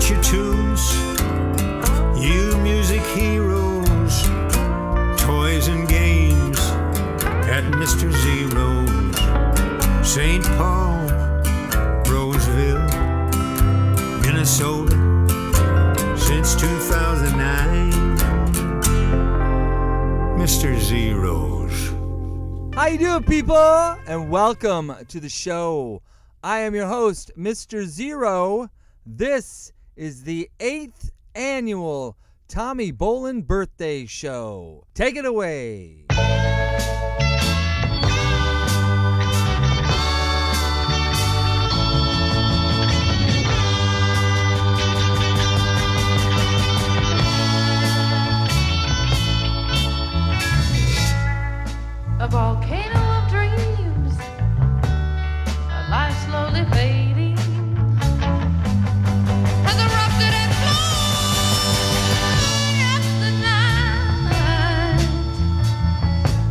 get your tunes, you music heroes, toys and games at Mr. Zero's. St. Paul, Roseville, Minnesota, since 2009. Mr. Zero's. How you doing, people? And welcome to the show. I am your host, Mr. Zero. This is the 8th annual Tommy Bolin Birthday Show. Take it away. A volcano of dreams, a life slowly fading, has erupted and flown up the night.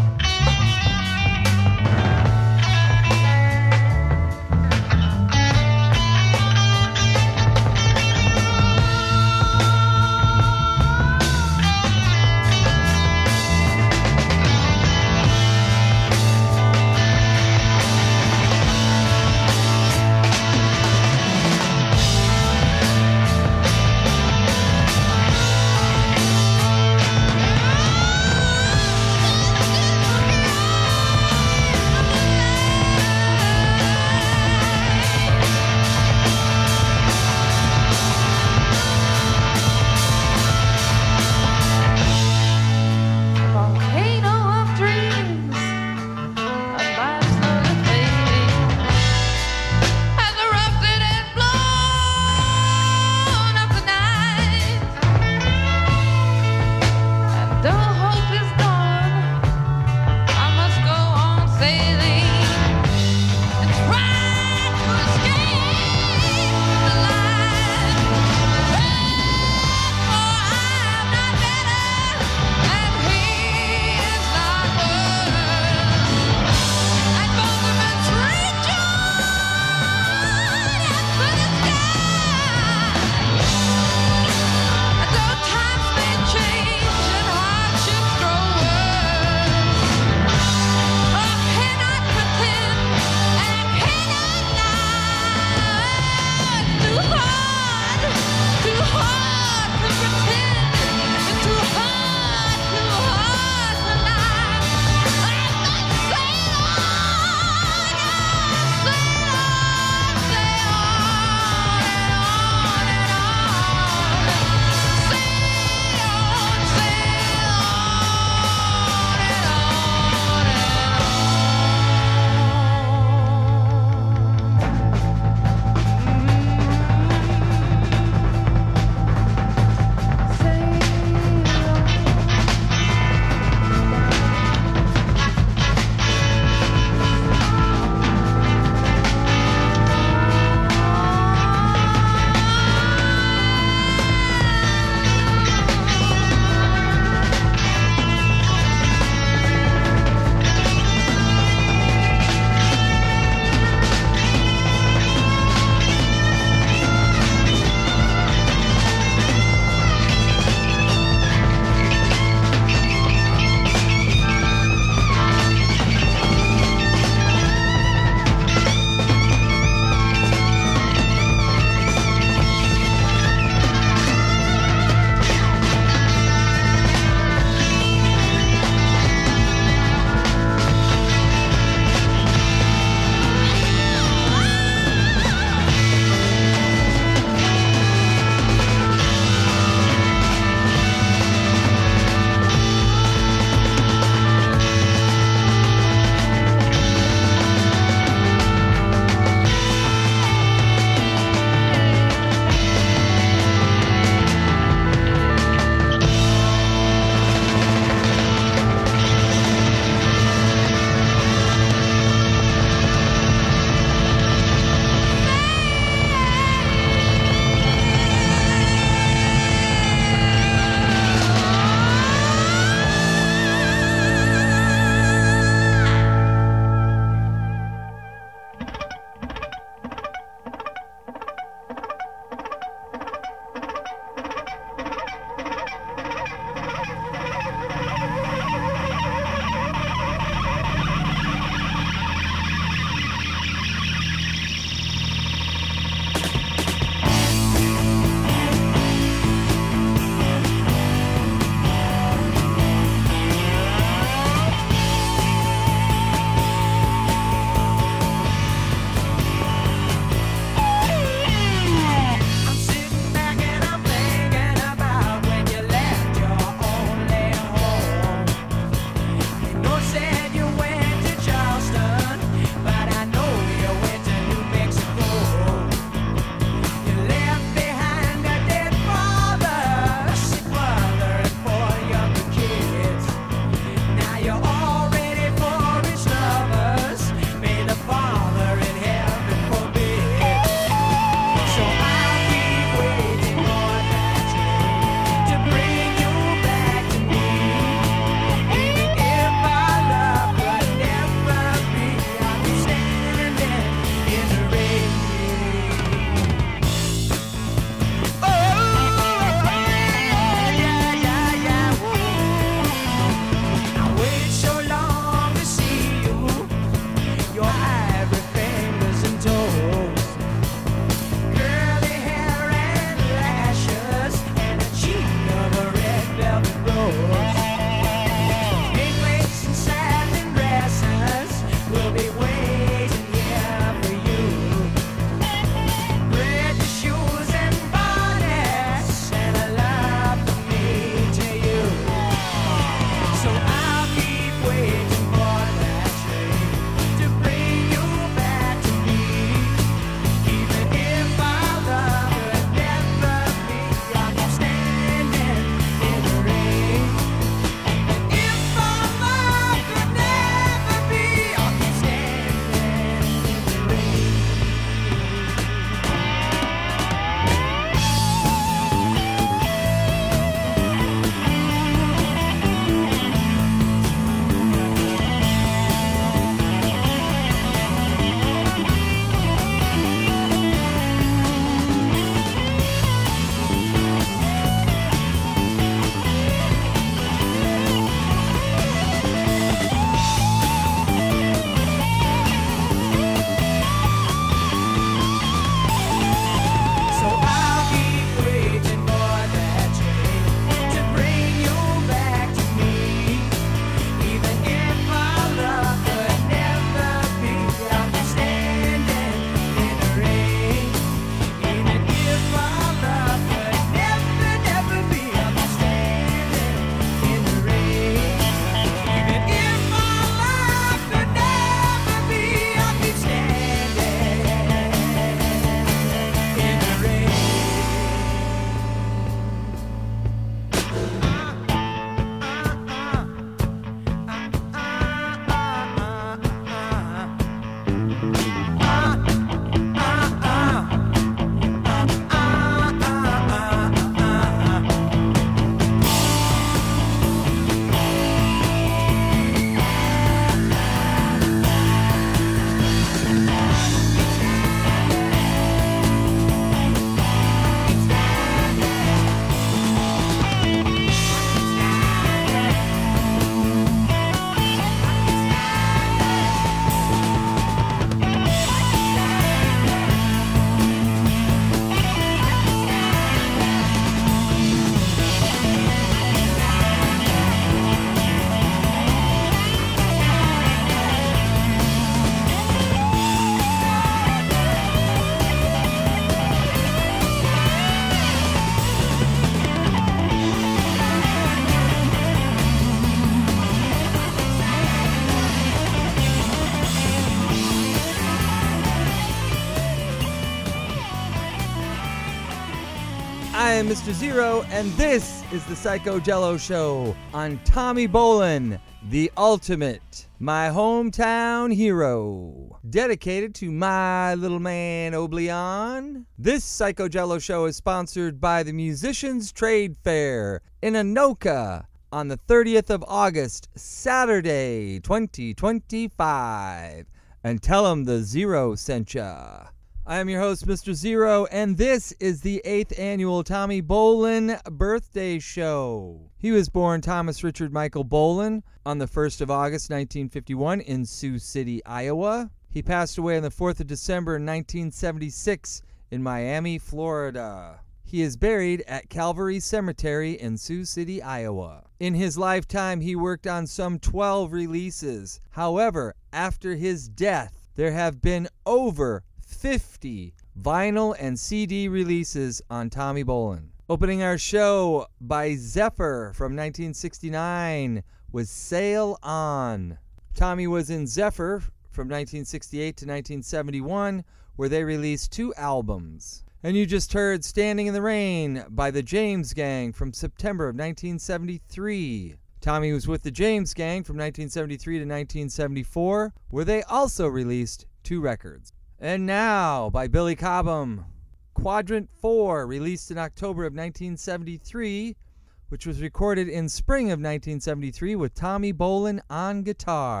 am Mr. Zero, and this is the Psycho Jello Show on Tommy Bolin, the ultimate, my hometown hero. Dedicated to my little man Oblion. This Psycho Jello Show is sponsored by the Musicians Trade Fair in Anoka on the 30th of August, Saturday, 2025. And tell them the Zero sent ya. I am your host, Mr. Zero, and this is the 8th annual Tommy Bolin birthday show. He was born Thomas Richard Michael Bolin on the 1st of August, 1951 in Sioux City, Iowa. He passed away on the 4th of December, 1976 in Miami, Florida. He is buried at Calvary Cemetery in Sioux City, Iowa. In his lifetime, he worked on some 12 releases. However, after his death, there have been over 50 vinyl and CD releases on Tommy Bolin. Opening our show by Zephyr from 1969 was Sail On. Tommy was in Zephyr from 1968 to 1971, where they released 2 albums. And you just heard Standing in the Rain by the James Gang from September of 1973. Tommy was with the James Gang from 1973 to 1974, where they also released 2 records. And now, by Billy Cobham, Quadrant 4, released in October of 1973, which was recorded in spring of 1973 with Tommy Bolin on guitar.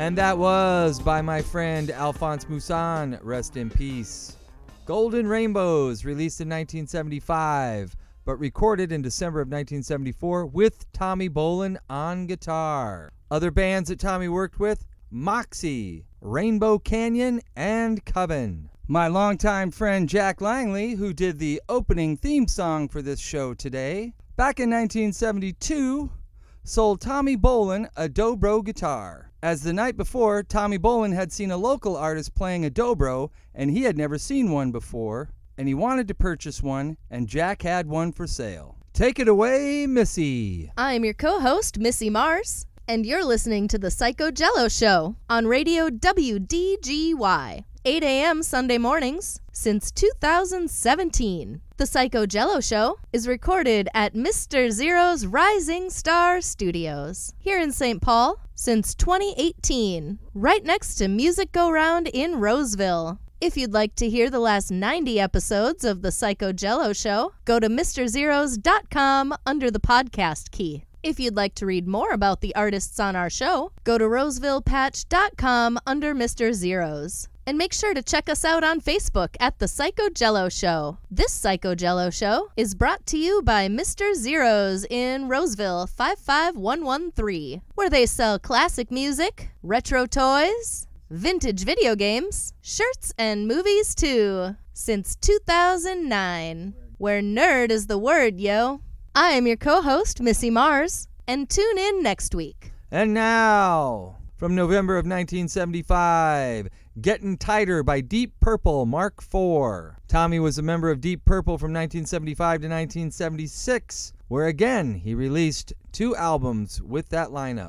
And that was by my friend Alphonse Moussan, rest in peace. Golden Rainbows, released in 1975, but recorded in December of 1974 with Tommy Bolin on guitar. Other bands that Tommy worked with, Moxie, Rainbow Canyon, and Coven. My longtime friend Jack Langley, who did the opening theme song for this show today, back in 1972, sold Tommy Bolin a dobro guitar. As the night before, Tommy Bolin had seen a local artist playing a dobro, and he had never seen one before, and he wanted to purchase one, and Jack had one for sale. Take it away, Missy. I'm your co-host, Missy Mars, and you're listening to The Psycho Jello Show on Radio WDGY, 8 a.m. Sunday mornings since 2017. The Psycho Jello Show is recorded at Mr. Zero's Rising Star Studios here in St. Paul since 2018, right next to Music Go Round in Roseville. If you'd like to hear the last 90 episodes of The Psycho Jello Show, go to MrZeros.com under the podcast key. If you'd like to read more about the artists on our show, go to Rosevillepatch.com under Mr. Zeros. And make sure to check us out on Facebook at The Psycho Jello Show. This Psycho Jello Show is brought to you by Mr. Zeros in Roseville 55113, where they sell classic music, retro toys, vintage video games, shirts, and movies too. Since 2009, where nerd is the word, yo. I am your co-host, Missy Mars, and tune in next week. And now, from November of 1975, Getting Tighter by Deep Purple, Mark IV. Tommy was a member of Deep Purple from 1975 to 1976, where again he released 2 albums with that lineup.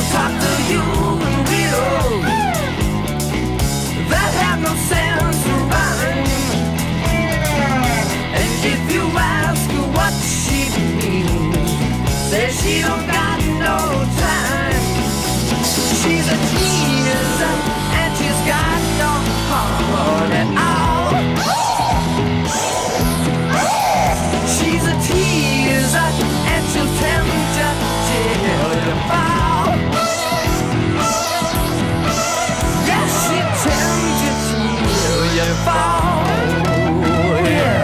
talk to human widows that have no sense of rhyme. And if you ask her what she means, say she don't got no time. She's a teaser and she's got no heart at all. She's a teaser and she'll tempt you till you fall. Yes, she'll tempt you till you fall. Yeah.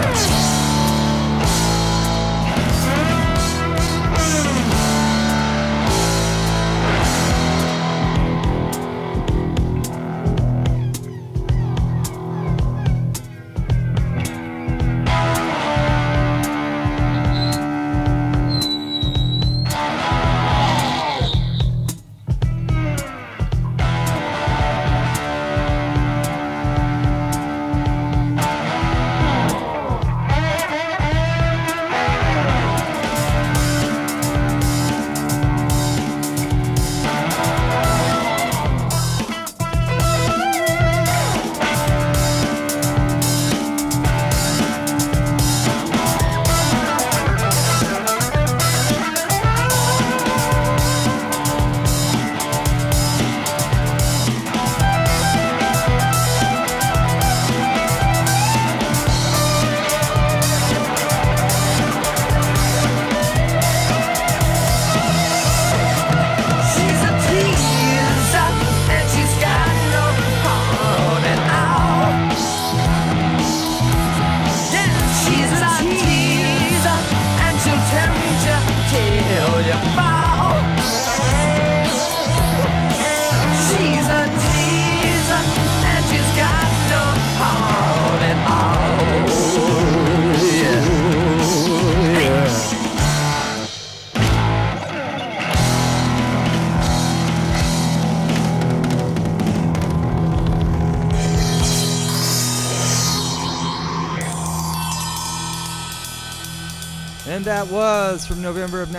And that was from November of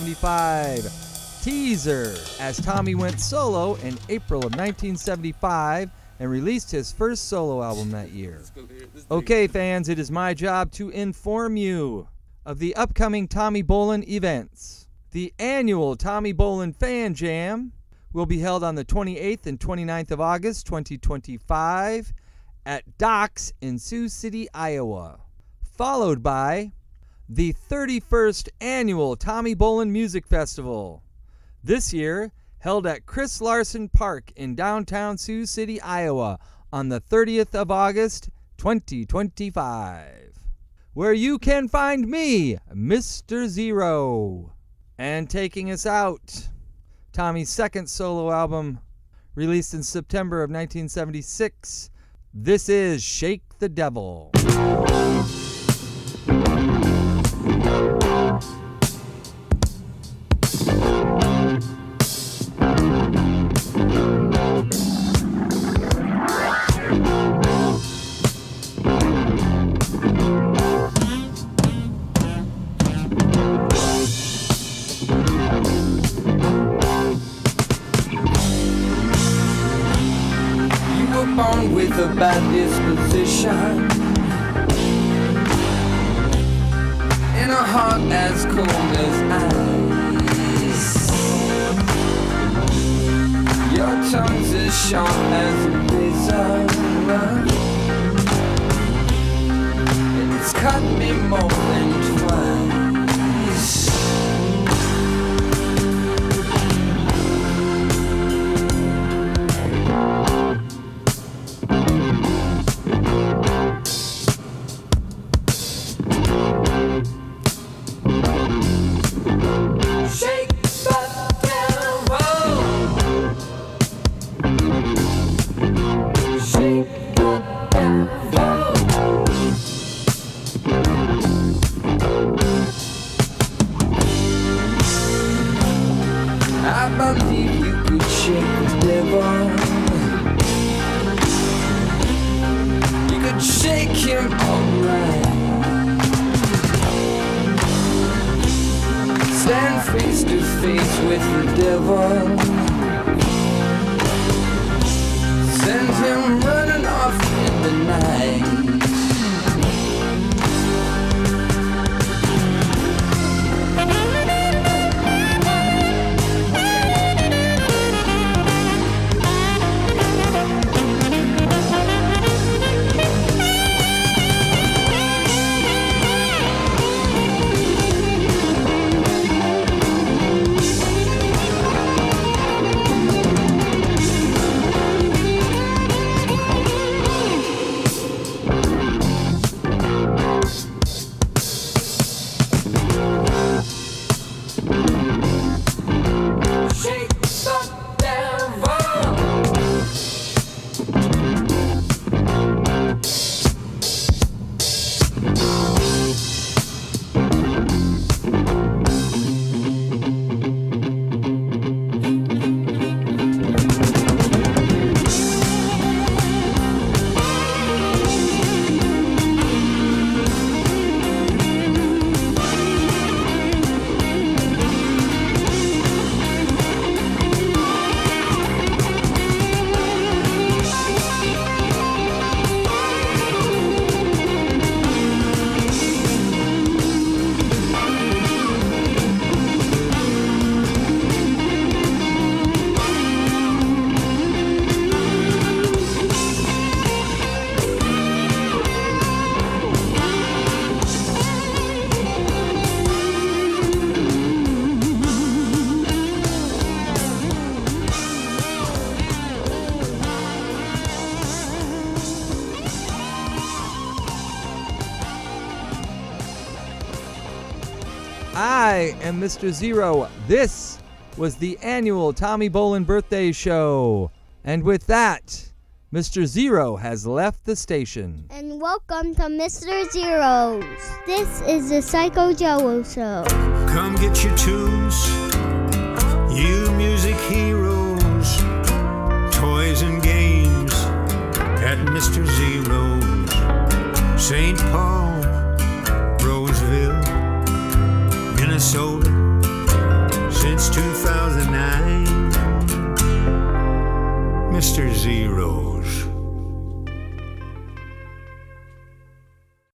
1975, Teaser, as Tommy went solo in April of 1975 and released his first solo album that year. Okay, fans, it is my job to inform you of the upcoming Tommy Bolin events. The annual Tommy Bolin Fan Jam will be held on the 28th and 29th of August, 2025 at Docks in Sioux City, Iowa, followed by the 31st Annual Tommy Bolin Music Festival, this year held at Chris Larson Park in downtown Sioux City, Iowa on the 30th of August, 2025, where you can find me, Mr. Zero. And taking us out, Tommy's second solo album, released in September of 1976, this is Shake the Devil. Born with a bad disposition and a heart as cold as ice. Your tongue's as sharp as a razor. It's cut me more than twice. Shake him alright. Stand face to face with the devil. the night. I am Mr. Zero. This was the annual Tommy Bolin birthday show. And with that, Mr. Zero has left the station. And welcome to Mr. Zero's. This is the Psycho Jello Show. Come get your tunes, you music heroes, toys and games at Mr. Zero's. St. Paul, Roseville, Minnesota, since 2009. Mr. Zero.